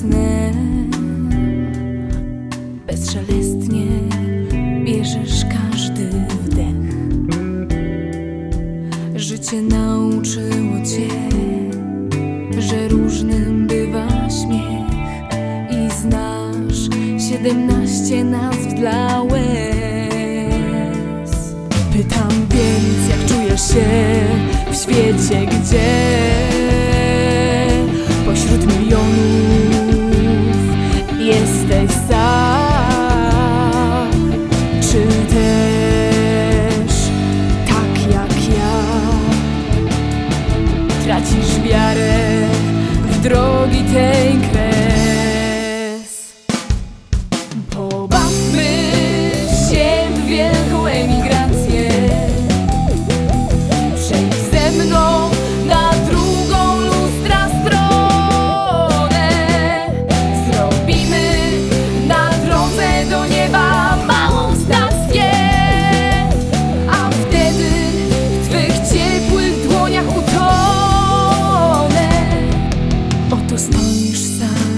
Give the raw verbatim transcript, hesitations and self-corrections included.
snem. Bezszelestnie bierzesz każdy wdech. Życie nauczyło cię, że różnym bywa śmiech i znasz siedemnaście nazw dla łez. Pytam więc, jak czujesz się w świecie, gdzie pośród milionów jesteś sam? Czy też tak jak ja tracisz wiarę w drogi tej kres? Pobawmy się w wielką emigrację. Przejdź ze mną na drugą lustra stronę. Zrobimy na drodze do nieba małą stację, a wtedy w twych ciepłych dłoniach utonę. Oto stoisz sam